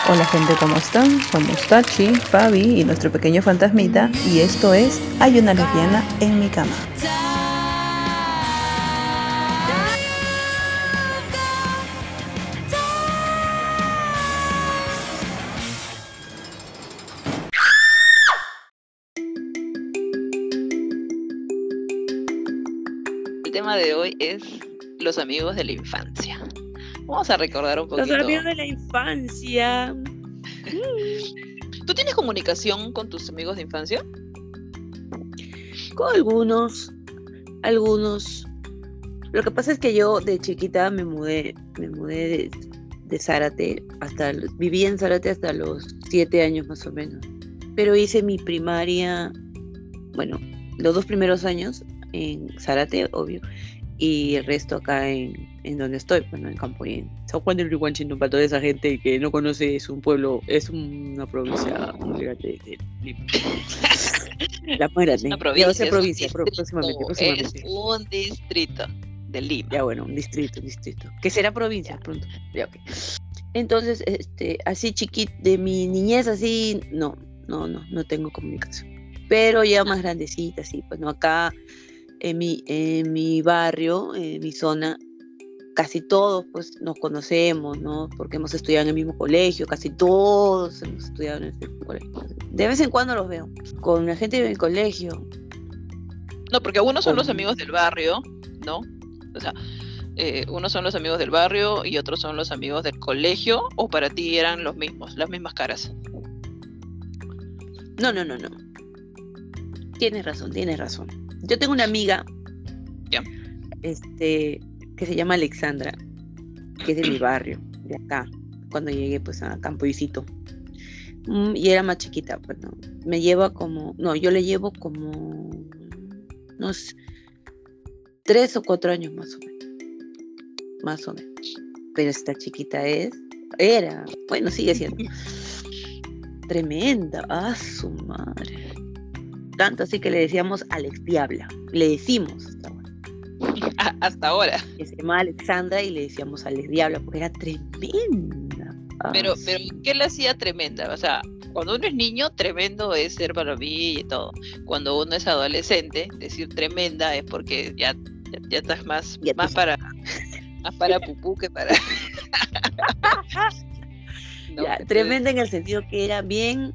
Hola gente, ¿cómo están? Somos Tachi, Fabi y nuestro pequeño fantasmita y esto es Hay una lesbiana en mi cama. El tema de hoy es los amigos de la infancia. Vamos a recordar un poquito. Los amigos de la infancia. ¿Tú tienes comunicación con tus amigos de infancia? Con algunos. Lo que pasa es que yo de chiquita me mudé de Zárate viví en Zárate hasta los 7 años más o menos. Pero hice mi primaria, bueno, los 2 primeros años en Zárate, obvio, y el resto acá en donde estoy, bueno, en Campoyén. San Juan del Rihuanchito, para toda esa gente que no conoce, es un pueblo, es una provincia muy grande de Lima. La más grande. Una provincia, Ya va a ser provincia, próximamente. próximamente. Es un distrito de Lima. Ya bueno, un distrito. Que será provincia pronto. Ya, okay. Entonces, así chiquito, de mi niñez así, no tengo comunicación. Pero ya más grandecita, sí, pues no, acá en mi barrio, en mi zona, casi todos pues nos conocemos, ¿no? Porque hemos estudiado en el mismo colegio, casi todos hemos estudiado en el mismo colegio. De vez en cuando los veo con la gente del colegio. No, porque unos son los amigos del barrio, ¿no? O sea, unos son los amigos del barrio y otros son los amigos del colegio, o para ti eran los mismos, las mismas caras. No. Tienes razón. Yo tengo una amiga que se llama Alexandra, que es de mi barrio, de acá, cuando llegué pues a Campoycito. Y era más chiquita, pues no. Yo le llevo como unos 3 o 4 años más o menos. Pero esta chiquita sigue siendo tremenda, su madre. Tanto así que le decíamos Alex Diabla, le decimos hasta ahora. Que se llamaba Alexandra y le decíamos Alex Diabla porque era tremenda. Pero ¿qué le hacía tremenda? O sea, cuando uno es niño, tremendo es ser para mí y todo. Cuando uno es adolescente, decir tremenda es porque ya estás más para pupú que para... No, ya, tremenda en el sentido que era bien,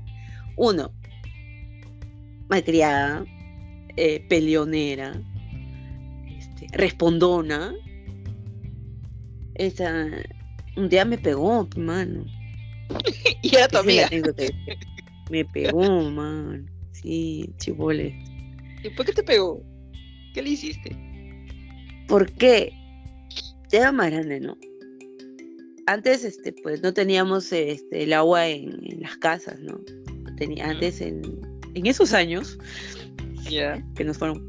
malcriada, peleonera, respondona. Un día me pegó, mano. Y era tu amiga. Me pegó, mano. Sí, chibole. ¿Y por qué te pegó? ¿Qué le hiciste? ¿Por qué? Era más grande, ¿no? Antes, pues no teníamos el agua en las casas, ¿no? Antes, en esos años, que nos fueron,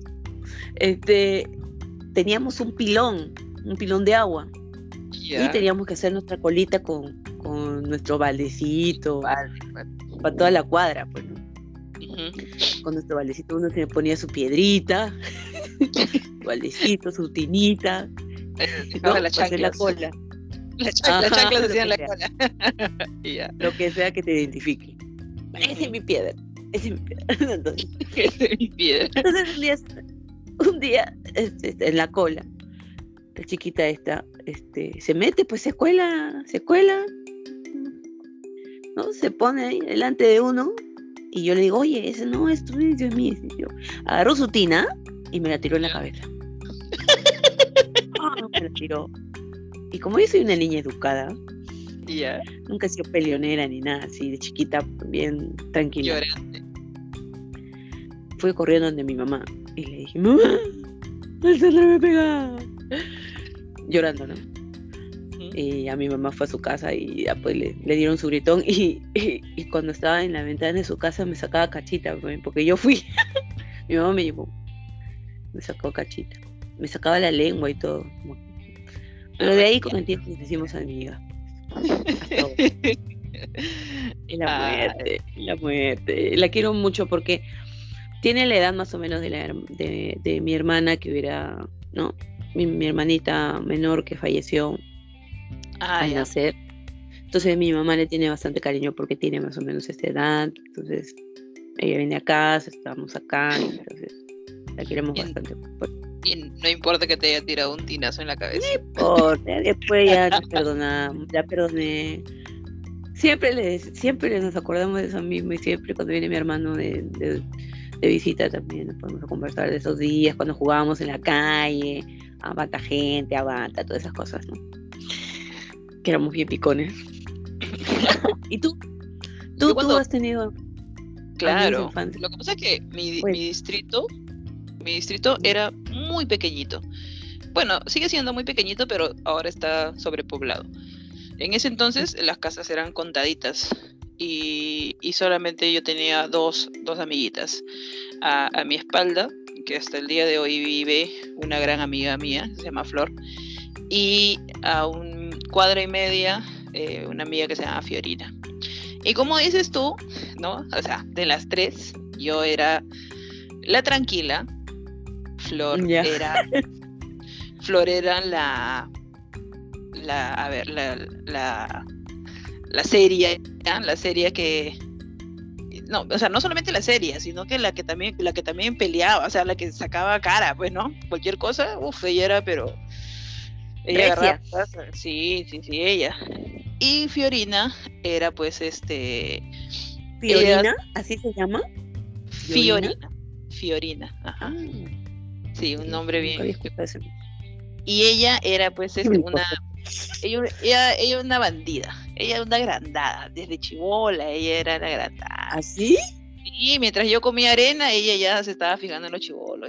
teníamos un pilón de agua. Y teníamos que hacer nuestra colita con nuestro baldecito para toda la cuadra, pues, ¿no? Con nuestro baldecito uno se ponía su piedrita, su baldecito, su tinita, ¿no? Para hacer la cola. Las chanclas hacían la cola. Lo que sea que te identifique. Esa es mi piedra. Entonces, esa es mi piedra. Entonces un día en la cola, la chiquita esta, se mete, pues se cuela, ¿no? Se pone ahí delante de uno y yo le digo, oye, ese no es tu, Dios mío. Agarró su tina y me la tiró en la cabeza. Me la tiró. Y como yo soy una niña educada, nunca he sido peleonera ni nada, así de chiquita, bien tranquila. Lloraste. Fui corriendo donde mi mamá y le dije, mamá, Alessandra me pega. Llorando, ¿no? Y a mi mamá fue a su casa y después le dieron su gritón y cuando estaba en la ventana de su casa me sacaba cachita, porque yo fui. Mi mamá me llevó, me sacó cachita, me sacaba la lengua y todo. Pero de ahí con el tiempo nos hicimos amigas. La muerte. La quiero mucho porque tiene la edad más o menos de mi hermana que hubiera, ¿no? Mi hermanita menor que falleció al nacer. Entonces mi mamá le tiene bastante cariño porque tiene más o menos esta edad. Entonces ella viene a casa, estamos acá, y entonces la queremos bastante. Y no importa que te haya tirado un tinazo en la cabeza. No importa, después ya nos perdonamos, ya perdoné. Siempre nos acordamos de eso mismo, y siempre cuando viene mi hermano de visita también nos podemos conversar de esos días, cuando jugábamos en la calle, a mata gente, a bata, todas esas cosas, ¿no? Que éramos bien picones. ¿Y tú? ¿Tú has tenido? Claro, lo que pasa es que mi distrito era muy pequeñito. Bueno, sigue siendo muy pequeñito, pero ahora está sobrepoblado. En ese entonces las casas eran contaditas y solamente yo tenía dos amiguitas. A mi espalda, que hasta el día de hoy vive una gran amiga mía, se llama Flor, y a un cuadra y media una amiga que se llama Fiorina. Y como dices tú, ¿no? O sea, de las tres, yo era la tranquila, Flor era la serie que no, o sea, no solamente la serie, sino que la que también peleaba, o sea, la que sacaba cara, pues, ¿no? Cualquier cosa, ella era, pero ella agarraba, sí, ella. Y Fiorina era pues ¿Fiorina? ¿Así se llama? Fiorina, ajá. Sí, un nombre bien. Eso. Y ella era pues ella una bandida, ella era una agrandada, desde chibola ella era la agrandada. ¿Así? Sí, mientras yo comía arena, ella ya se estaba fijando en los chibolos.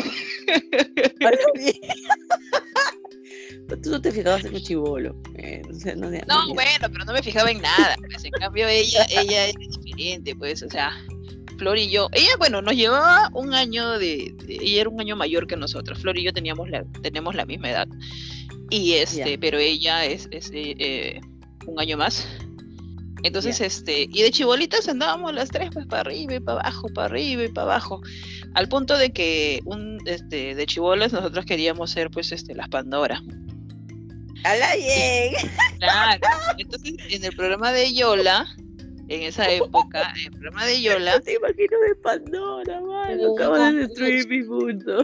Tú no te fijabas en los chibolos. No, bueno, pero no me fijaba en nada. Pues, en cambio ella es diferente, pues, o sea, Flor y yo, ella, bueno, nos llevaba un año ella era un año mayor que nosotros. Flor y yo tenemos la misma edad. Y pero ella es un año más. Entonces, y de chibolitas andábamos las tres, pues, para arriba y para abajo, para arriba y para abajo. Al punto de que de chibolas nosotros queríamos ser, pues, las Pandora. ¡Hala bien! Claro. Entonces, en el programa de Yola, en esa época, en el programa de Yola... No te imagino de Pandora, mano. Acabo de destruir mi mundo.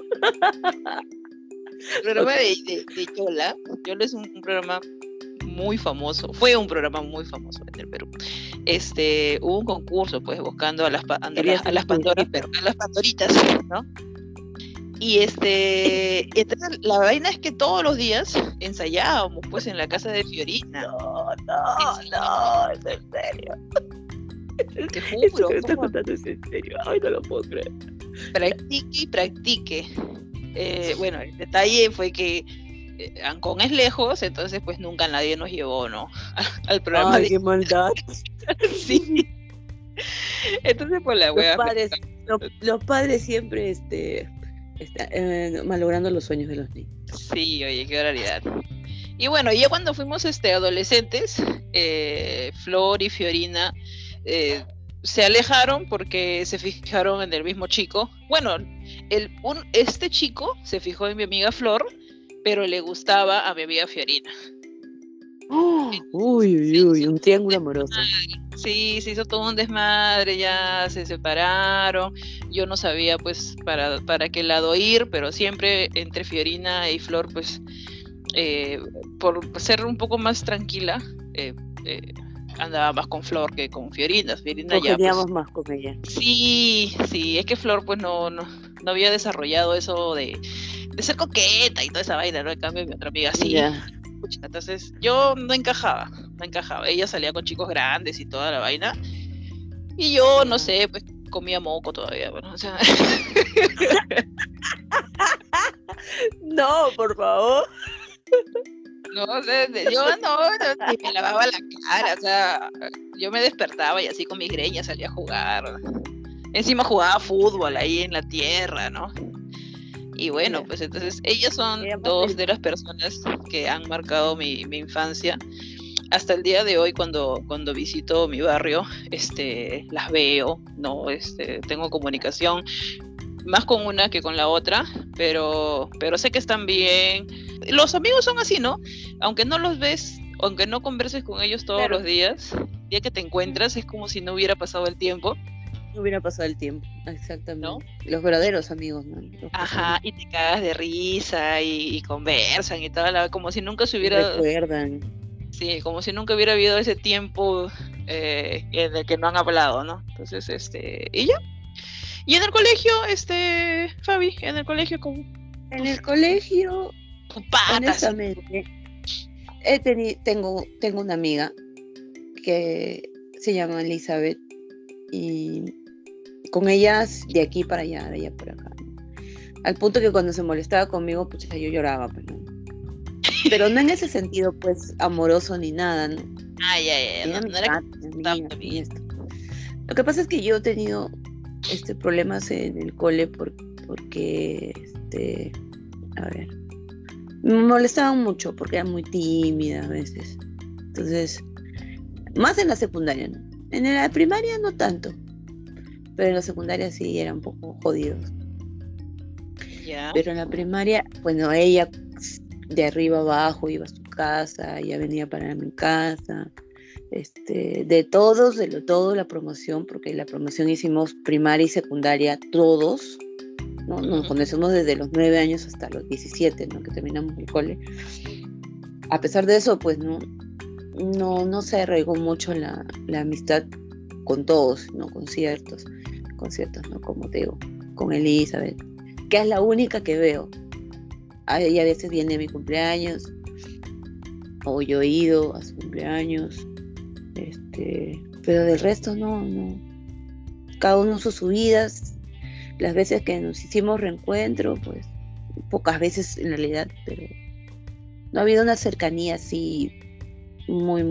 El programa de Yola es un programa muy famoso, fue un programa muy famoso en el Perú. Hubo un concurso, pues, buscando a las Pandoras, pero a las Pandoritas, ¿no? Y entonces la vaina es que todos los días ensayábamos, pues, en la casa de Fiorina. No, es en serio. Te juro. Eso que me estás contando es en serio. Ay, no lo puedo creer. Practique. Bueno, el detalle fue que Ancón es lejos, entonces pues nunca nadie nos llevó, ¿no? Al programa. Ay, qué maldad. Sí. Entonces pues la wea. Los padres siempre malogrando los sueños de los niños. Sí, oye, qué barbaridad. Y bueno, ya cuando fuimos adolescentes, Flor y Fiorina se alejaron porque se fijaron en el mismo chico. Bueno, este chico se fijó en mi amiga Flor, pero le gustaba a mi amiga Fiorina. Uy, un triángulo amoroso. Sí, se hizo todo un desmadre, ya se separaron. Yo no sabía pues para qué lado ir, pero siempre entre Fiorina y Flor, pues por ser un poco más tranquila, andaba más con Flor que con Fiorina. Fiorina ya pues, más con ella. Sí, es que Flor pues no había desarrollado eso de ser coqueta y toda esa vaina, ¿no? En cambio mi otra amiga sí. Yeah. Entonces yo no encajaba. Ella salía con chicos grandes y toda la vaina. Y yo, no sé, pues comía moco todavía, bueno, o sea. No, por favor. No, o sea, yo ni me lavaba la cara, o sea, yo me despertaba y así con mis greñas salía a jugar. Encima jugaba fútbol ahí en la tierra, ¿no? Y bueno, pues entonces ellas son dos de las personas que han marcado mi infancia. Hasta el día de hoy, cuando visito mi barrio, las veo, ¿no? Tengo comunicación más con una que con la otra, pero sé que están bien. Los amigos son así, ¿no? Aunque no los ves aunque no converses con ellos todos Claro. los días, el día que te encuentras es como si no hubiera pasado el tiempo, No hubiera pasado el tiempo, exactamente. ¿no? Los verdaderos amigos, ¿no? Los que Ajá, son- y te cagas de risa y conversan y tal, como si nunca se y hubiera, recuerdan. sí, como si nunca hubiera habido ese tiempo en el que no han hablado, ¿no? Entonces, y ya. Y en el colegio, Fabi, en el colegio con En el colegio, tus patas. honestamente, tengo una amiga que se llama Elizabeth y con ellas de aquí para allá, de allá para acá. Al punto que cuando se molestaba conmigo, pues yo lloraba, pues, ¿no? Pero no en ese sentido, pues, amoroso ni nada, ¿no? Ay, ay, Era no, mi no era mi que amiga, estaba y bien. esto. Lo que pasa es que yo he tenido problemas en el cole porque, a ver, me molestaban mucho porque era muy tímida a veces. Entonces, más en la secundaria, ¿no? En la primaria no tanto, pero en la secundaria sí era un poco jodidos. Ya. Pero en la primaria, bueno, ella de arriba abajo iba a su casa, ella venía para mi casa, de todo la promoción, porque la promoción hicimos primaria y secundaria todos, ¿no? Nos conocemos desde los 9 años hasta los 17, ¿no? Que terminamos el cole. A pesar de eso, pues no se arraigó mucho la amistad con todos, ¿no? Con ciertos, ¿no? Como te digo, con Elizabeth, que es la única que veo. Ella a veces viene a mi cumpleaños, o yo he ido a su cumpleaños, pero del resto no. Cada uno sus vidas. Las veces que nos hicimos reencuentro, pues pocas veces en realidad, pero no ha habido una cercanía así muy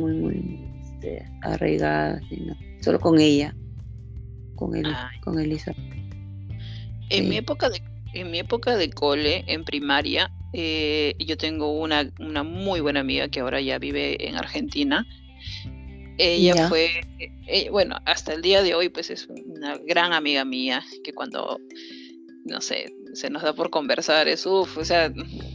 arraigada, ¿no? Solo con ella, con Elisa. En Sí. mi época de cole, en primaria, yo tengo una muy buena amiga que ahora ya vive en Argentina. Ella Ya. fue, bueno, hasta el día de hoy, pues es una gran amiga mía, que cuando, no sé, se nos da por conversar, o sea,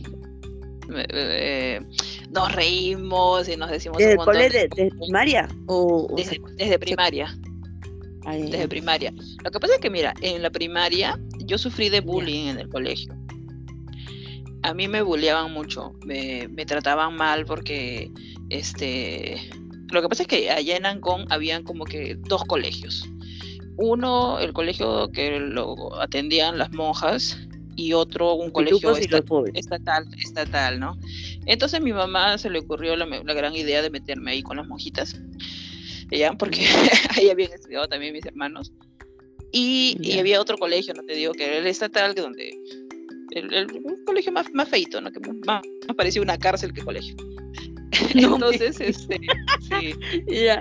nos reímos y nos decimos ¿Desde un montón cole de de primaria? desde primaria. Ay, Desde primaria. Lo que pasa es que, mira, en la primaria yo sufrí de bullying en el colegio. A mí me bulleaban mucho, me trataban mal porque, lo que pasa es que allá en Ancón habían como que 2 colegios. Uno, el colegio que lo atendían las monjas, y otro, un colegio y los pobres. estatal, ¿no? Entonces a mi mamá se le ocurrió la gran idea de meterme ahí con las monjitas. ¿Ya? Porque ahí habían estudiado también mis hermanos. Y había otro colegio, no te digo, que era el estatal, que donde el colegio más feito, ¿no? Que más parecía una cárcel que colegio. No, entonces, sí. Ya.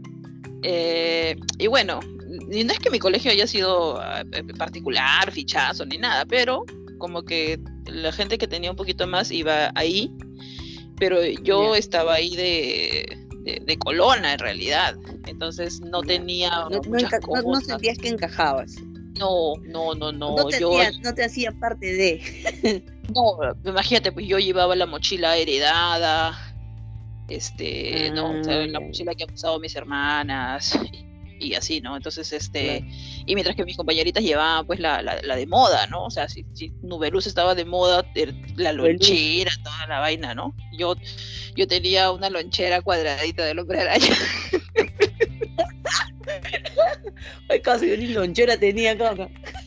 Y bueno, y no es que mi colegio haya sido particular, fichazo, ni nada, pero como que la gente que tenía un poquito más iba ahí, pero yo estaba ahí de colona en realidad, entonces no tenía muchas cosas. No sentías que encajabas. No. No te hacía parte de. No, imagínate, pues yo llevaba la mochila heredada, ¿no? O sea, la mochila que han usado mis hermanas y así, ¿no? Entonces, Claro. y mientras que mis compañeritas llevaban pues la de moda, ¿no? O sea, si Nubeluz estaba de moda, la lonchera, toda la vaina, ¿no? Yo tenía una lonchera cuadradita del Hombre Araña. Ay, casi yo ni lonchera tenía acá.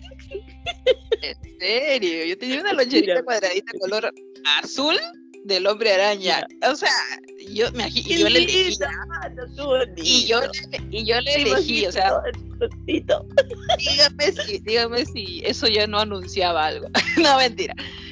En serio, yo tenía una loncherita cuadradita color azul del Hombre Araña. O sea, yo le elegí. Y yo le elegí, o sea, dígame si eso ya no anunciaba algo. No, mentira.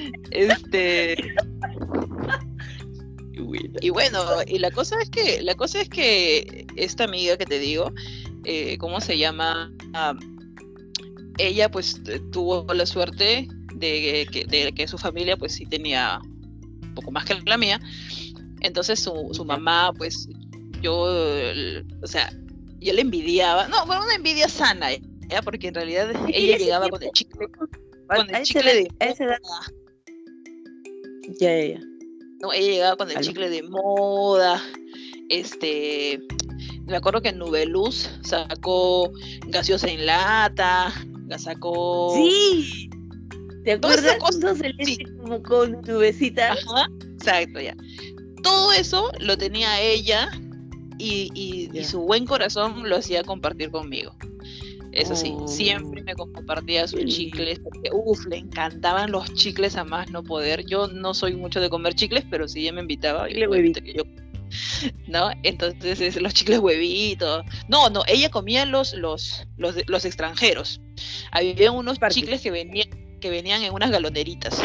Y bueno, y la cosa es que esta amiga que te digo, ¿cómo se llama? Ella pues tuvo la suerte de que su familia pues sí tenía un poco más que la mía. Entonces su mamá pues o sea, yo le envidiaba, no, bueno, una envidia sana, ¿ya? Porque en realidad ella llegaba con el chicle de moda. Ya. No, ella llegaba con el chicle de moda, Me acuerdo que Nubeluz sacó gaseosa en lata, sacó... Sí, ¿te Todas esas acuerdas? cosas, Un celeste sí. como con nubecitas. Ajá, exacto, ya. Todo eso lo tenía ella y Ya. su buen corazón lo hacía compartir conmigo. Eso sí, Oh, siempre me compartía sus qué lindo. chicles, porque le encantaban los chicles a más no poder. Yo no soy mucho de comer chicles, pero si ella me invitaba, Chicle obviamente huevito. que yo, ¿no? Entonces los chicles huevitos. No, ella comía los extranjeros. Había unos Parque. chicles que venían en unas galoneritas.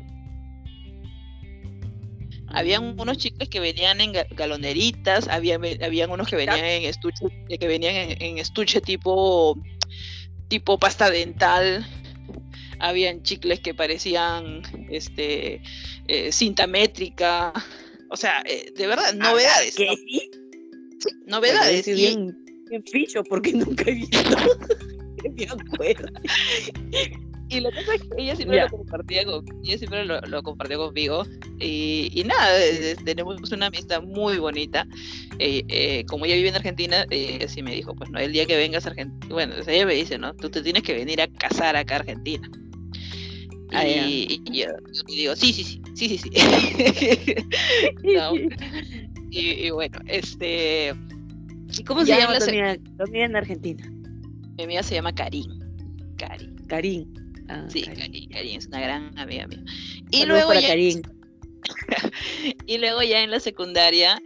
Habían unos chicles que venían en galoneritas, habían unos que venían en estuche tipo pasta dental. Habían chicles que parecían cinta métrica. O sea, de verdad, novedades. ¿Qué? ¿no? Novedades. Me bien ficho porque nunca he visto. Me acuerdo. Y la cosa es que ella siempre lo compartía conmigo. Y nada, tenemos una amistad muy bonita. Como ella vive en Argentina, sí me dijo, pues no, el día que vengas a Argentina, bueno, ella me dice, ¿no? Tú te tienes que venir a casar acá a Argentina. Y yo le digo, sí. No, y bueno, ¿Y cómo se ya llama tu amiga en Argentina? mi amiga se llama Karin. Karin. Sí, Karin es una gran amiga mía. Y Saludos luego para ya, Karin. y luego ya en la secundaria,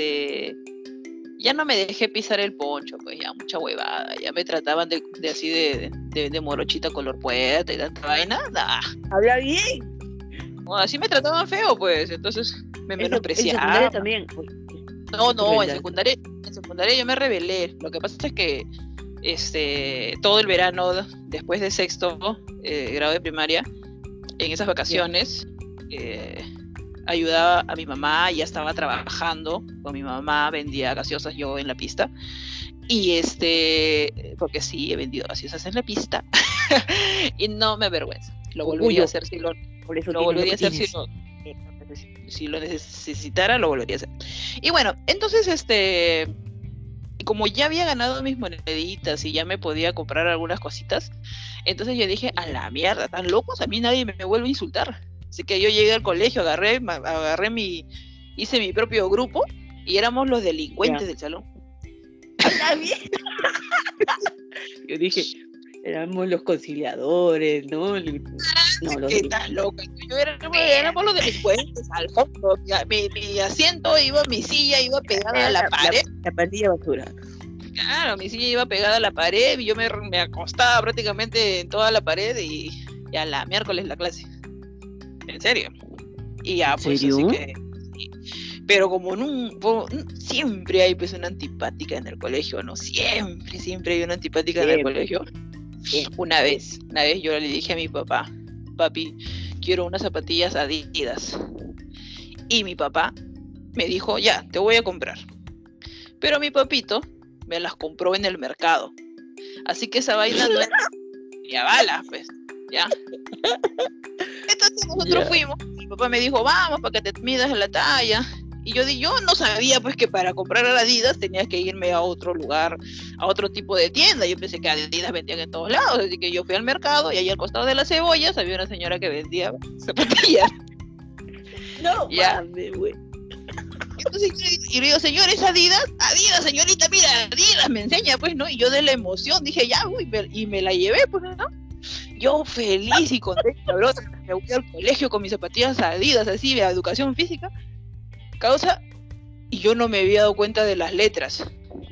ya no me dejé pisar el poncho, pues ya mucha huevada, ya me trataban de así de morochita color puerta y tanta vaina, nah. Habla bien. No, así me trataban feo, pues, entonces me En menospreciaban. secundaria también. No, en secundaria yo me rebelé. Lo que pasa es que todo el verano, después de sexto grado de primaria, en esas vacaciones, ayudaba a mi mamá, ya estaba trabajando con mi mamá, vendía gaseosas yo en la pista. Y porque sí, he vendido gaseosas en la pista. Y no me avergüenza. Lo volvería a hacer si lo necesitara, lo volvería a hacer. Y bueno, entonces como ya había ganado mis moneditas y ya me podía comprar algunas cositas, entonces yo dije, a la mierda, tan locos, a mí nadie me vuelve a insultar. Así que yo llegué al colegio, hice mi propio grupo y éramos los delincuentes del salón. Habla bien. Yo dije, éramos los conciliadores, ¿no? ¿Qué estás loca? Éramos los delincuentes al fondo. Mi asiento mi silla iba pegada a la pared. La pandilla basura. Claro, mi silla iba pegada a la pared y yo me acostaba prácticamente en toda la pared y a la miércoles la clase. En serio. Y ya, pues ¿serio? así que. Sí. Pero como siempre hay pues una antipática en el colegio, ¿no? Siempre hay una antipática en el colegio. Una vez yo le dije a mi papá, papi, quiero unas zapatillas Adidas. Y mi papá me dijo, ya, te voy a comprar. Pero mi papito me las compró en el mercado. Así que esa vaina no era ni a balas, pues, ¿ya? Entonces nosotros fuimos, mi papá me dijo, vamos, para que te midas la talla. Y yo no sabía pues que para comprar Adidas tenía que irme a otro lugar, a otro tipo de tienda. Yo pensé que Adidas vendían en todos lados, así que yo fui al mercado y ahí al costado de las cebollas había una señora que vendía zapatillas. No, ya. Mames, güey. Entonces y le digo, señor, ¿es Adidas? Adidas, señorita, mira, Adidas, me enseña, pues, ¿no? Y yo de la emoción dije, ya, uy, y me la llevé, pues, ¿no? Yo feliz y contenta, bro, me voy al colegio con mis zapatillas Adidas, así, de educación física, causa, y yo no me había dado cuenta de las letras.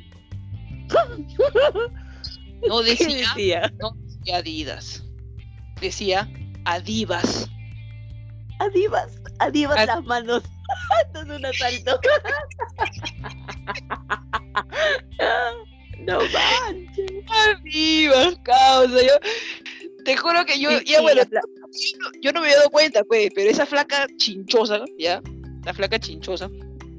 No decía Adidas, decía Adivas. Adivas las manos. Esto es un asalto. No manches. Adivas, causa, yo te juro que yo, ya bueno, yo no me había dado cuenta, pues, pero esa flaca chinchosa, ya, la flaca chinchosa,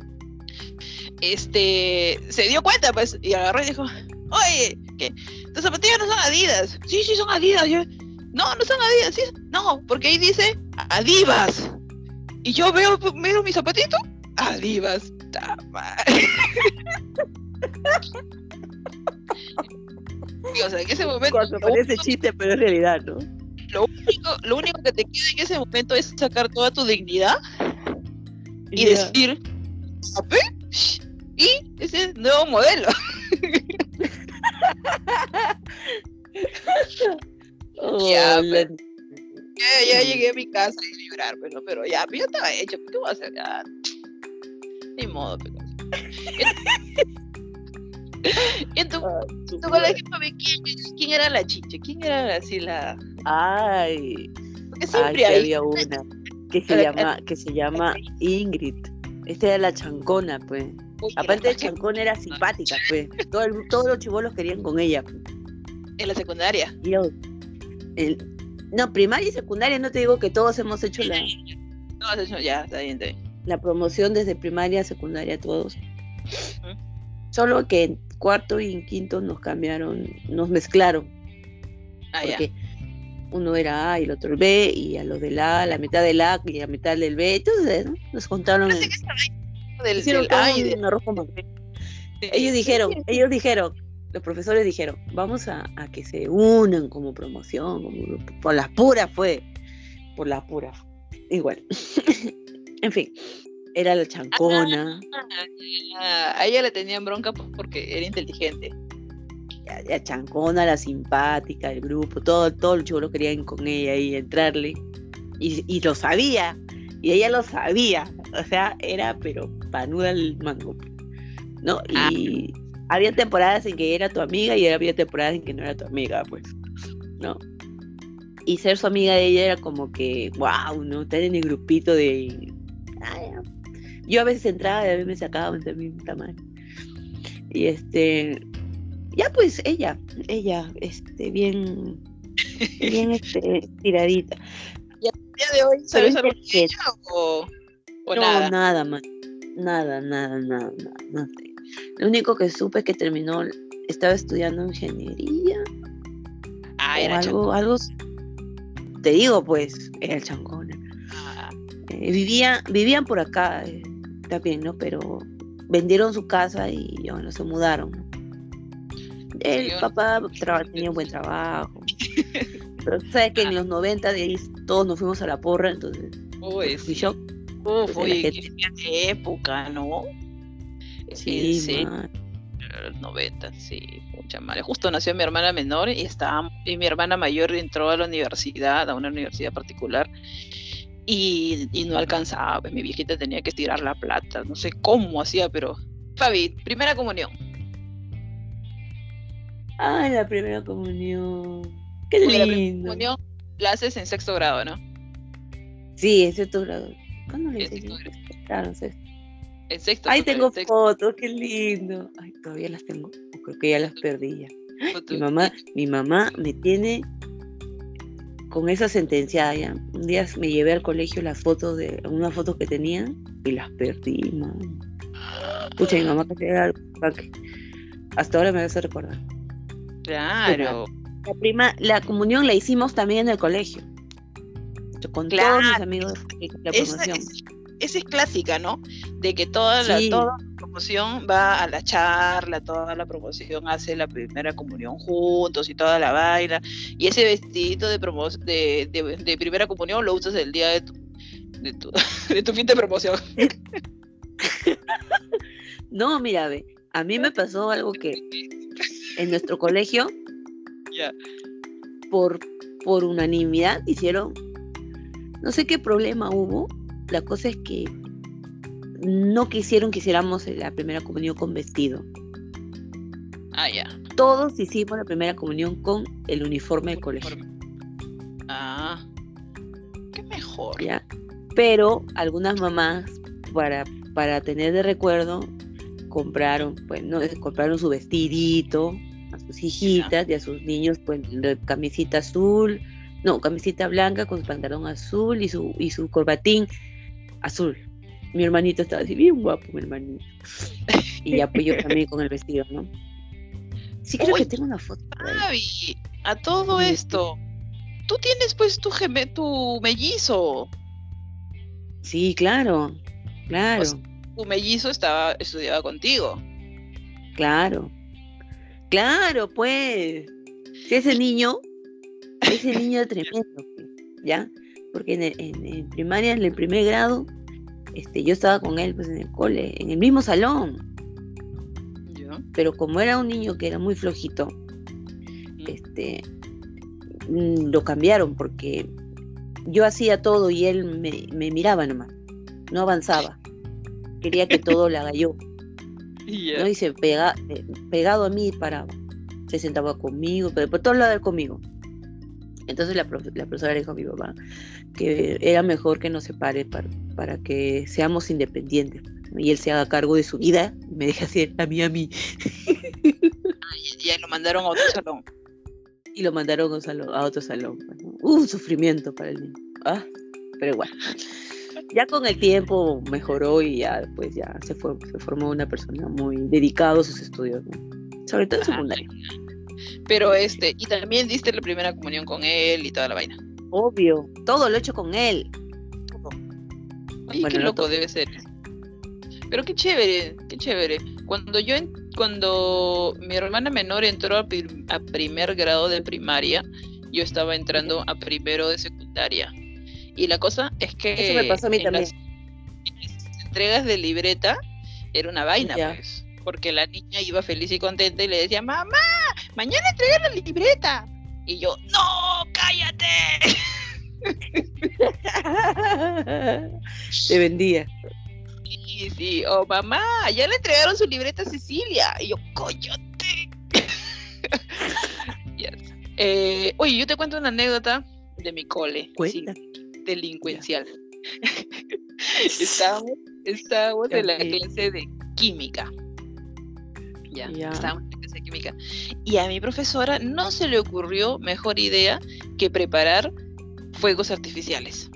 se dio cuenta, pues, y agarró y dijo, oye, ¿qué? Tus zapatillas no son Adidas. Sí, son Adidas. Yo, no son Adidas, sí, no, porque ahí dice Adivas. Y yo miro mi zapatito, Adivas. Puta madre. Y, o sea, en ese momento Cuando parece chiste, pero es realidad, ¿no? lo único que te queda en ese momento es sacar toda tu dignidad y Ya. decir, "Ape, y ese es nuevo modelo". Oh, Ya, la- Ya llegué a mi casa y llorar, pero ya estaba hecho, ¿qué voy a hacer? Ya, ni modo, pero. En tu Ay, tu colegio, mami, ¿quién era la chicha? ¿Quién era así la...? Ay, Porque ay, siempre sí hay... había una que se llama Ingrid. Esta era la chancona, pues. Uy, Aparte de era más chancona era simpática, pues. Todos los chibolos querían con ella, pues. en la secundaria. Y no, primaria y secundaria, no te digo que todos hemos hecho No, eso ya, está bien, está bien. la promoción desde primaria a secundaria, todos. Ujú. Solo que en cuarto y en quinto nos cambiaron, nos mezclaron. Ah, ya. Porque uno era A y el otro el B, y a los del A, la mitad del A y la mitad del B. Entonces, ¿no? Nos contaron, Parece que estaba ahí hicieron del todo A y un arroz con mango. del... Ellos dijeron, los profesores dijeron, vamos a que se unan como promoción, como grupo. Por las puras fue, por las puras. Igual. En fin, era la chancona, A ella le tenían bronca porque era inteligente. la chancona, la simpática, el grupo, todos los chicos querían con ella y entrarle. Y lo sabía, y ella lo sabía. O sea, era pero panuda el mango, ¿no? Y había temporadas en que era tu amiga y había temporadas en que no era tu amiga, pues, ¿no? Y ser su amiga de ella era como que, wow, ¿no? Estar en el grupito de... Ay, yo a veces entraba y a veces me sacaban de mi tamaño. Y ya pues ella, bien tiradita. ¿Y a día de hoy Pero sabes algo de que ella o no, nada? nada más. Nada, no sé. Lo único que supe es que terminó, estaba estudiando ingeniería Ah, o era algo, te digo pues, era el chancona. Ah, Vivían por acá también, ¿no? Pero vendieron su casa y bueno, se mudaron, ¿no? El yo- papá tenía un buen trabajo. Pero tú sabes que en los 90 de ahí todos nos fuimos a la porra, entonces Uy, fui sí. yo. Uf, Pues, la oye, gente- qué época, ¿no? Sí, En serio, man. los 90, sí, mucha madre. Justo nació mi hermana menor y mi hermana mayor entró a la universidad, a una universidad particular, y no alcanzaba. Pues, mi viejita tenía que estirar la plata, no sé cómo hacía, pero... Fabi, primera comunión. Ay, la primera comunión. Qué Porque la primera lindo. comunión la haces en sexto grado, ¿no? Sí, en sexto grado. ¿Cuándo le En hice sexto yo? grado. Claro, sexto. En sexto. Ay, porque tengo en sexto, fotos, qué lindo. Ay, todavía las tengo. O creo que ya las perdí ya. foto- Mi mamá me tiene con esa sentenciada ya. Un día me llevé al colegio las fotos de unas fotos que tenía y las perdí, man. Pucha, mi mamá que era hasta ahora me hace recordar. Claro. La comunión la hicimos también en el colegio. Con Claro. todos mis amigos de la promoción. Esa es clásica, ¿no? De que toda la promoción va a la charla, toda la promoción hace la primera comunión juntos y toda la vaina. Y ese vestidito de primera comunión lo usas el día de tu fin de promoción. No, mira, ve, a mí me pasó algo que en nuestro colegio, Ya. por unanimidad, hicieron, no sé qué problema hubo. La cosa es que no quisieron que hiciéramos la primera comunión con vestido. Ah, ya. Todos hicimos la primera comunión con el uniforme del colegio. Ah, qué mejor. ¿Ya? Pero algunas mamás, para tener de recuerdo, compraron su vestidito a sus hijitas y a sus niños, pues, camisita blanca con su pantalón azul y su corbatín azul. Mi hermanito estaba así, bien guapo, mi hermanito. Y ya pues yo también con el vestido, ¿no? Sí, creo Uy, que tengo una foto por ahí. Javi, a todo esto, tú tienes pues tu mellizo. Sí, claro. O sea, tu mellizo estudiaba contigo. Claro, pues. Si ese niño tremendo, pues, ¿ya? Porque en primaria, en el primer grado, yo estaba con él pues en el cole, en el mismo salón. ¿Ya? Pero como era un niño que era muy flojito, lo cambiaron porque yo hacía todo y él me miraba nomás, no avanzaba. Quería que todo lo haga yo. Yeah. ¿No? Y se pegado a mí paraba. Se sentaba conmigo, pero por todos lados conmigo. Entonces la profesora le dijo a mi papá que era mejor que nos separe para que seamos independientes, ¿no? Y él se haga cargo de su vida y me deje hacer a mí. Y lo mandaron a otro salón. Y lo mandaron a otro salón. ¿No? Sufrimiento para el niño. Pero bueno. Ya con el tiempo mejoró y ya después ya se formó una persona muy dedicada a sus estudios, ¿no? Sobre todo en secundaria. Pero y también diste la primera comunión con él y toda la vaina. Obvio, todo lo he hecho con él. Ay, bueno, qué loco debe ser. Pero qué chévere. Cuando mi hermana menor entró a primer grado de primaria, yo estaba entrando a primero de secundaria. Y la cosa es que eso me pasó a mí también. Las entregas de libreta era una vaina, pues. Porque la niña iba feliz y contenta y le decía, mamá, mañana entrega la libreta. Y yo, no, cállate. Te vendía. Sí, mamá, ya le entregaron su libreta a Cecilia. Y yo, cóllate. Yes. Oye, yo te cuento una anécdota de mi cole. Cuenta. Sí, delincuencial. Estábamos en la clase de química. Estábamos en la clase de química. Y a mi profesora no se le ocurrió mejor idea que preparar fuegos artificiales.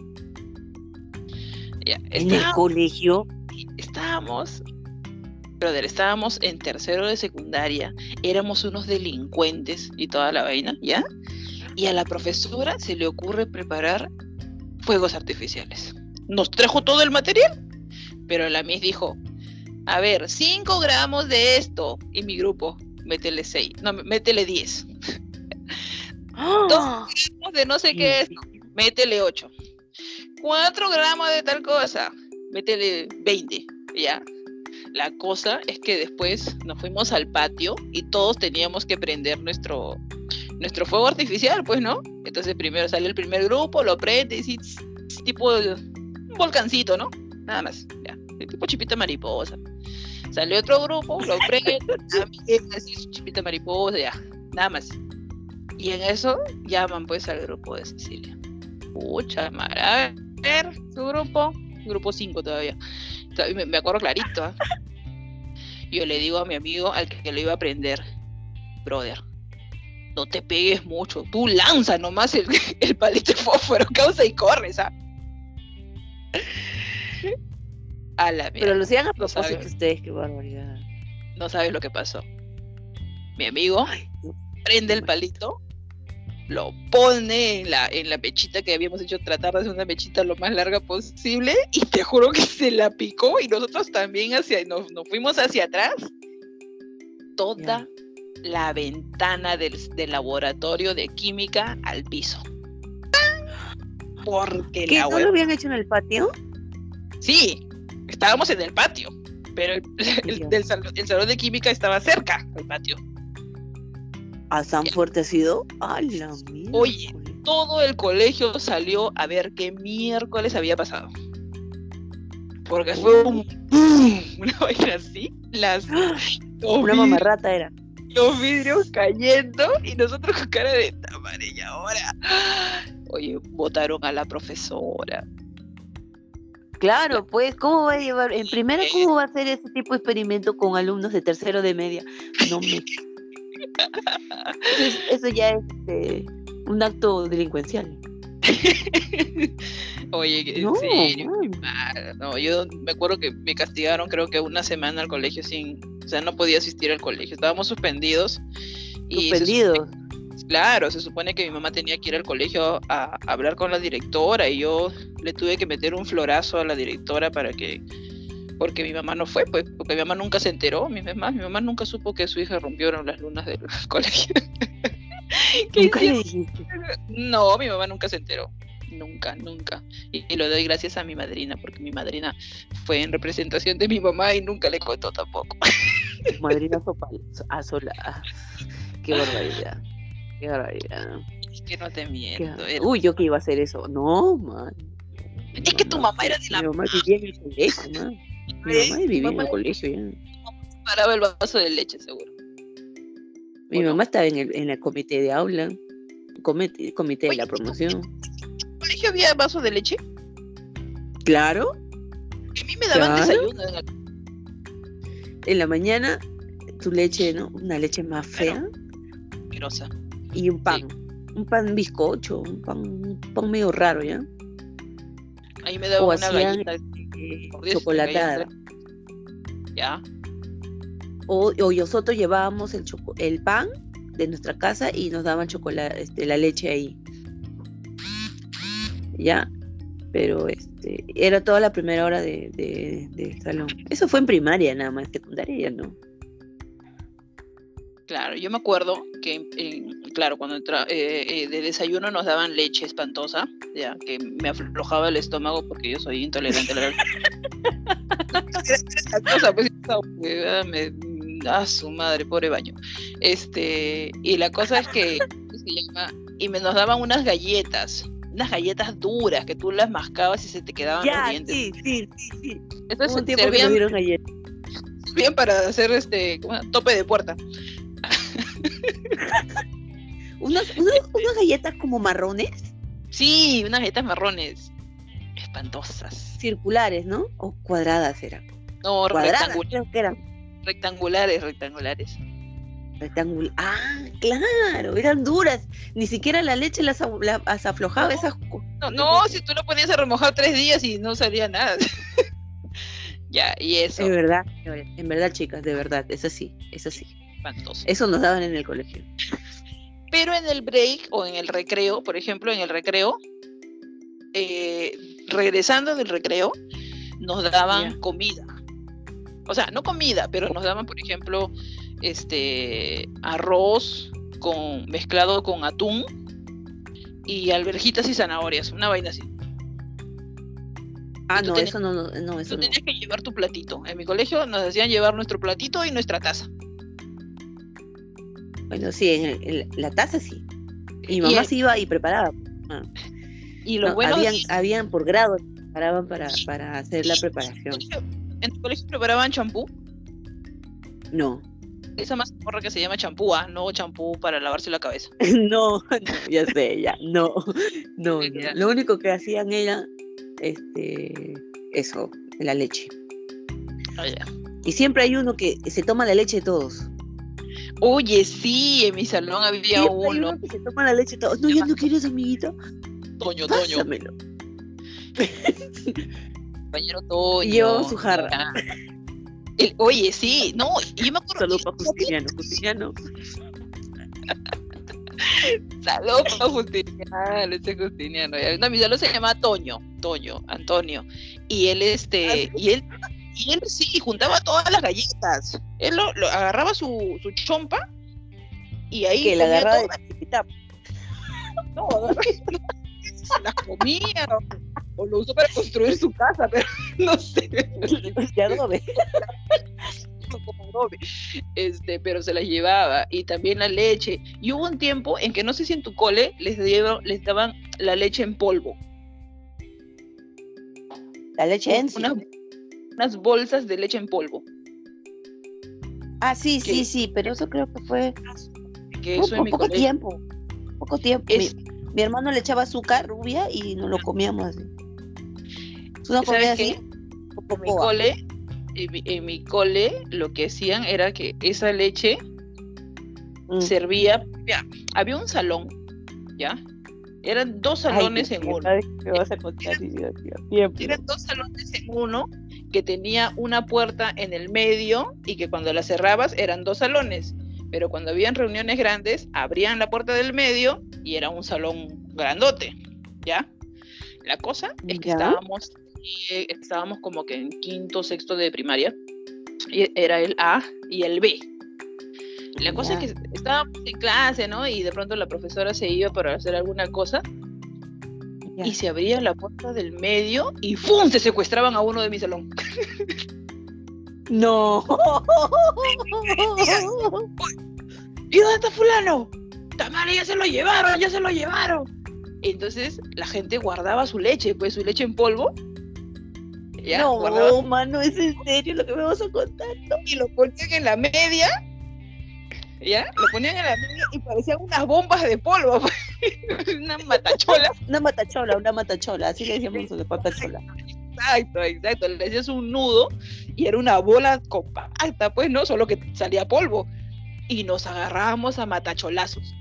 ¿En el colegio? Estábamos en tercero de secundaria, éramos unos delincuentes y toda la vaina, ¿ya? Y a la profesora se le ocurre preparar fuegos artificiales. Nos trajo todo el material, pero la Miss dijo, a ver, 5 gramos de esto, y mi grupo, métele 10. 2 gramos de no sé qué es, métele 8. 4 gramos de tal cosa, métele 20, ¿ya? La cosa es que después nos fuimos al patio y todos teníamos que prender nuestro fuego artificial, pues, ¿no? Entonces primero sale el primer grupo, lo prende y tipo un volcancito, ¿no? Nada más, ya, tipo chipita mariposa. Sale otro grupo, lo prende, también así su chipita mariposa, ya, nada más. Y en eso llaman pues al grupo de Cecilia. Pucha, a ver, su grupo 5 todavía. Me acuerdo clarito, ¿eh? Yo le digo a mi amigo al que lo iba a prender, brother, no te pegues mucho, tú lanza nomás el palito de fósforo, causa y corres, ¿ah? A la mierda. Pero lo hacían a propósito ustedes, qué barbaridad. No sabes lo que pasó. Mi amigo prende el palito, lo pone en la mechita que habíamos hecho, tratar de hacer una mechita lo más larga posible, y te juro que se la picó, y nosotros también nos fuimos hacia atrás. Toda la ventana del laboratorio de química al piso. Porque ¿qué? ¿No lo habían hecho en el patio? Sí, estábamos en el patio, pero el salón de química estaba cerca al patio. ¿A tan fuerte ha sido? ¡A la mierda! Oye, todo el colegio salió a ver qué miércoles había pasado. Porque fue una vaina así. Una mamarrata era. Los vidrios cayendo y nosotros con cara de tamare, y ahora. Oye, votaron a la profesora. Claro, pues, ¿cómo va a llevar? En primera, ¿cómo va a hacer ese tipo de experimento con alumnos de tercero de media? No me... Eso ya es un acto delincuencial. Oye, en serio, no, yo me acuerdo que me castigaron creo que una semana al colegio o sea, no podía asistir al colegio, estábamos suspendidos. ¿Suspendidos? Claro, se supone que mi mamá tenía que ir al colegio a hablar con la directora, y yo le tuve que meter un florazo a la directora porque porque mi mamá no fue, pues, porque mi mamá nunca se enteró, mi mamá nunca supo que su hija rompió las lunas del colegio. Nunca le dijiste. No, mi mamá nunca se enteró, nunca. Y lo doy gracias a mi madrina, porque mi madrina fue en representación de mi mamá y nunca le contó tampoco. Madrina sola. Qué barbaridad. Qué barbaridad. Es que no te miento. Uy, yo que iba a hacer eso. No, man. Es que tu mamá era de la... Mi mamá vivía en el colegio, man. Mi mamá vivía en el colegio ya. Paraba el vaso de leche, seguro. Mi mamá estaba en el comité de aula, comité de la promoción. ¿En tu colegio había vaso de leche? Claro. A mí me daban desayuno. En la mañana, tu leche, ¿no? Una leche más fea. Asquerosa. Y un pan. Sí. Un pan bizcocho, un pan medio raro, ¿ya? Ahí me daban una galleta chocolatada. Ya. O nosotros llevábamos el pan de nuestra casa y nos daban chocolate, la leche ahí. Ya. Pero era toda la primera hora del salón. Eso fue en primaria nada más, secundaria ya no. Claro, yo me acuerdo que, claro, cuando de desayuno nos daban leche espantosa, ya que me aflojaba el estómago porque yo soy intolerante a la cosa, pues, su madre, pobre baño. Y la cosa es que nos daban unas galletas duras que tú las mascabas y se te quedaban los dientes. Sí. Entonces un tiempo que nos dieron galletas. Bien para hacer tope de puerta. unas galletas como marrones. Sí, unas galletas marrones espantosas. Circulares, ¿no? O cuadradas eran. No, cuadradas creo que eran. Rectangulares. Ah, claro, eran duras. Ni siquiera la leche las aflojaba. No, esas. No, si tú lo ponías a remojar 3 días y no salía nada. Ya, y eso. Es verdad, en verdad, chicas, de verdad, es así. Espantoso. Eso nos daban en el colegio. Pero en el break o en el recreo, por ejemplo, regresando del recreo, nos daban comida. O sea, no comida, pero nos daban, por ejemplo, arroz mezclado con atún y alverjitas y zanahorias, una vaina así. Eso no. Tú tenías que llevar tu platito. En mi colegio nos hacían llevar nuestro platito y nuestra taza. Bueno, sí, en la taza sí. Y mi mamá se iba y preparaba. Y lo bueno habían por grado que preparaban para hacer la preparación. ¿En tu colegio preparaban champú? No. Esa mazmorra que se llama champú, no champú para lavarse la cabeza. No, ya sé, ya. No. Lo único que hacían era eso, la leche. Ya. Y siempre hay uno que se toma la leche de todos. Oye, sí, en mi salón había uno que se toma la leche de todos. No, ya no quieres, amiguito. Toño. Pásamelo. Compañero Toño. Yo su jarra. Oye, sí, no, yo me acuerdo. Saludos para Justiniano. Saludos para Justiniano. No, mi salón se llama Antonio. Y él, y él sí, juntaba todas las galletas. Él lo agarraba su chompa y ahí. Que la agarraba de chiquita. No, se las comía o lo usó para construir su casa, pero no sé. Ya no ve. Como adobe. Pero se las llevaba, y también la leche. Y hubo un tiempo en que no sé si en tu cole les daban la leche en polvo. La leche en unas bolsas de leche en polvo. Ah, sí, pero eso creo que fue poco tiempo. Mi hermano le echaba azúcar rubia y nos lo comíamos así. ¿Tú no comías así? En mi cole lo que hacían era que esa leche servía. Ya, había un salón, ¿ya? Eran 2 salones en uno. Eran 2 salones en uno que tenía una puerta en el medio y que cuando la cerrabas eran 2 salones. Pero cuando habían reuniones grandes, abrían la puerta del medio y era un salón grandote, ¿ya? La cosa es que estábamos estábamos como que en quinto, sexto de primaria, y era el A y el B. La cosa es que estábamos en clase, ¿no? Y de pronto la profesora se iba para hacer alguna cosa y se abría la puerta del medio y ¡fum! Se secuestraban a uno de mi salón. No. ¿Y dónde está fulano? Tamara, ya se lo llevaron. Entonces la gente guardaba su leche, pues su leche en polvo. ¿Ya? No, guardaba... mano, ¿es en serio lo que me vas a contar? No. Y lo ponían en la media. ¿Ya? Lo ponían en la media y parecían unas bombas de polvo. Una matachola. Una matachola, así le decíamos nosotros, matachola. Exacto. Le hacías un nudo y era una bola compacta, pues, ¿no? Solo que salía polvo. Y nos agarrábamos a matacholazos.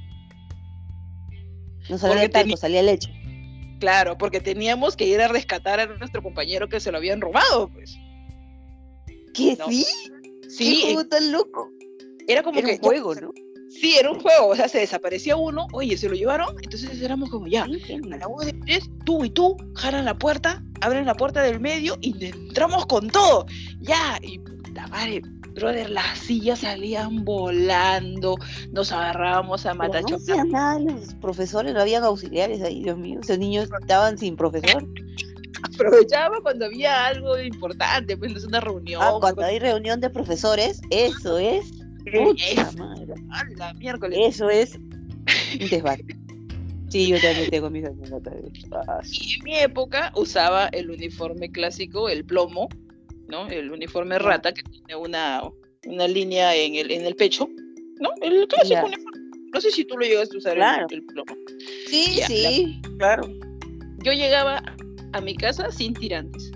No salía talco, salía leche. Claro, porque teníamos que ir a rescatar a nuestro compañero que se lo habían robado, pues. ¿Qué? ¿No? ¿Sí? Sí. ¿Qué juego tan loco? Era como Era que un juego, ¿no? Sí, era un juego, o sea, se desaparecía uno, oye, se lo llevaron, entonces éramos como ya, a la voz de tres, tú y tú, jalan la puerta, abren la puerta del medio y entramos con todo, ya, y puta madre, brother, las sillas salían volando, nos agarrábamos a Pero no matachocas. hacían nada los profesores, no habían auxiliares ahí, Dios mío, esos niños estaban sin profesor. Aprovechaba cuando había algo importante, pues no es una reunión. Cuando hay reunión de profesores, eso es. Puta madre. A la miércoles. Eso es un desván. Sí, yo también tengo mis anécdotas. Y en mi época usaba el uniforme clásico, el plomo, ¿no? El uniforme rata que tiene una línea en el pecho, ¿no? El clásico uniforme. No sé si tú lo llegaste a usar el plomo. Sí, ya, sí, claro. Yo llegaba a mi casa sin tirantes.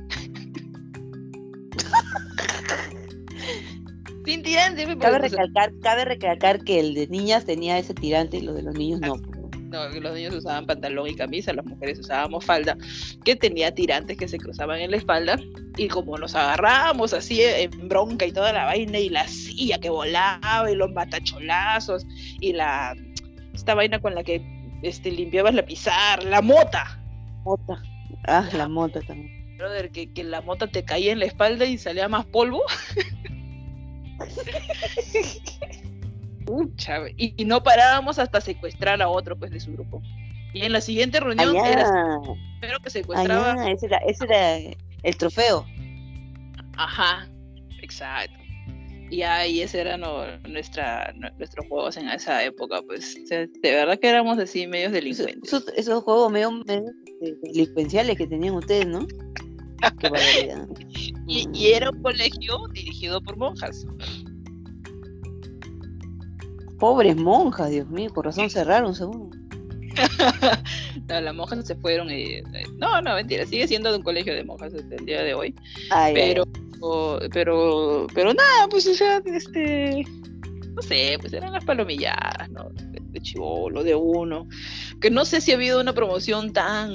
Sin tirantes. Cabe recalcar que el de niñas tenía ese tirante y los de los niños no. No, los niños usaban pantalón y camisa, las mujeres usábamos falda, que tenía tirantes que se cruzaban en la espalda, y como nos agarrábamos así en bronca y toda la vaina, y la silla que volaba, y los matacholazos, y esta vaina con la que limpiabas la pizarra, la mota. La mota también. Brother, que la mota te caía en la espalda y salía más polvo. Y no parábamos hasta secuestrar a otro, pues, de su grupo. Y en la siguiente reunión pero que secuestraba. Ese era el trofeo. Ajá, exacto. Y ahí ese era nuestros juegos en esa época, pues. O sea, de verdad que éramos así medios delincuentes. Esos juegos medio delincuenciales que tenían ustedes, ¿no? Qué barbaridad. Y era un colegio dirigido por monjas. Pobres monjas, Dios mío, por razón cerraron, seguro. No, las monjas se fueron y... No, mentira, sigue siendo de un colegio de monjas hasta el día de hoy. Pero nada, pues, o sea, no sé, pues eran las palomilladas, ¿no? De chibolo, de uno. Que no sé si ha habido una promoción tan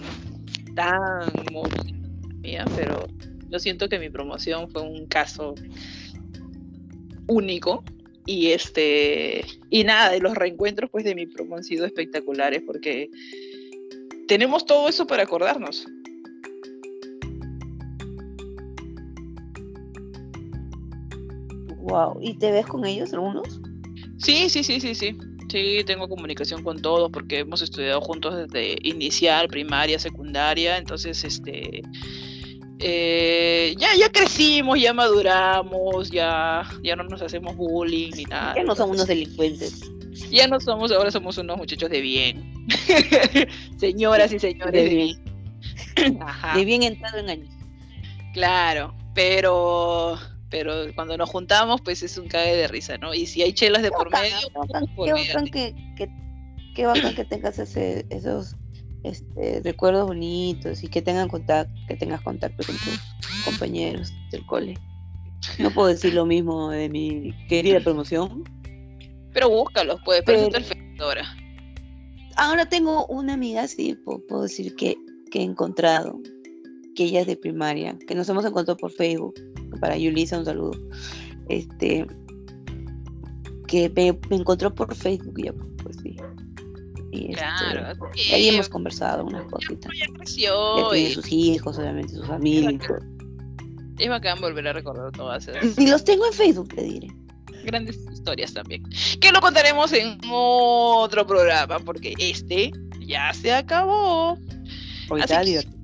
mía, pero yo siento que mi promoción fue un caso único. Y nada, de los reencuentros pues de mi promo han sido espectaculares porque tenemos todo eso para acordarnos. Wow, ¿y te ves con ellos algunos? Sí, tengo comunicación con todos porque hemos estudiado juntos desde inicial, primaria, secundaria, entonces ya crecimos, ya maduramos, ya no nos hacemos bullying ni nada. Ya no somos unos delincuentes. Ya no somos, ahora somos unos muchachos de bien. Señoras y señores de bien. Ajá. De bien entrado en años. Claro, pero cuando nos juntamos, pues es un cague de risa, ¿no? Y si hay chelas de por medio, qué bacán que tengas esos recuerdos bonitos y que tengas contacto con tus compañeros del cole. No puedo decir lo mismo de mi querida promoción, pero búscalos, pues, pero es perfectora. Ahora tengo una amiga, sí, puedo decir que he encontrado, que ella es de primaria, que nos hemos encontrado por Facebook. Para Yulisa un saludo, que me encontró por Facebook, ya, pues sí. Y Claro, y ahí hemos conversado unas cositas. ya Ya creció tiene y sus hijos, obviamente, su familia. es bacán volver a recordar todas esas Y los tengo en Facebook, te diré. grandes historias también. Que lo contaremos en otro programa, porque este ya se acabó. Ahorita Así divertido.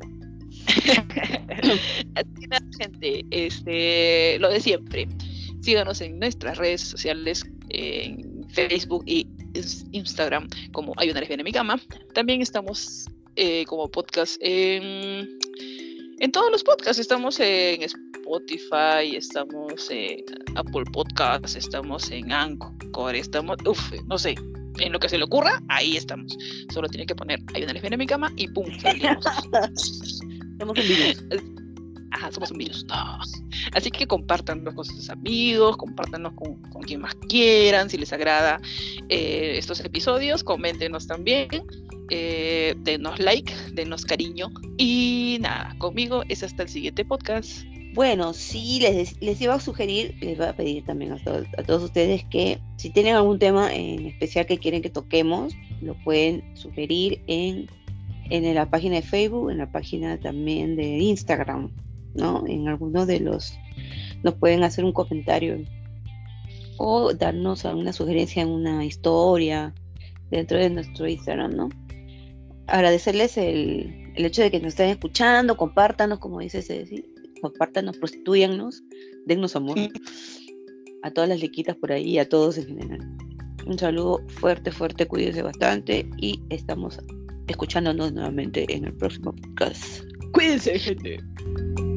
Así que nada, gente, lo de siempre. Síganos en nuestras redes sociales, en Facebook y Instagram, como Hay una lesbiana en mi cama. También estamos como podcast en todos los podcasts. Estamos en Spotify, estamos en Apple Podcasts, estamos en Anchor, estamos, no sé, en lo que se le ocurra, ahí estamos. Solo tiene que poner Hay una lesbiana en mi cama y ¡pum! Salimos. Somos un virus. Ajá, somos un virus. No. Así que compártanlo con sus amigos, compártanlo con quien más quieran, si les agrada estos episodios, coméntenos también, denos like, denos cariño y nada, conmigo es hasta el siguiente podcast. Bueno, sí, les iba a sugerir, les voy a pedir también a todos ustedes que si tienen algún tema en especial que quieren que toquemos, lo pueden sugerir en la página de Facebook, en la página también de Instagram, ¿no? En alguno de los nos pueden hacer un comentario o darnos alguna sugerencia en una historia dentro de nuestro Instagram, ¿no? Agradecerles el hecho de que nos estén escuchando, compártanos, como dice Ceci, compártanos, prostituyannos, dennos amor a todas las liquitas por ahí y a todos en general. Un saludo fuerte, cuídense bastante y estamos escuchándonos nuevamente en el próximo podcast. Cuídense, gente.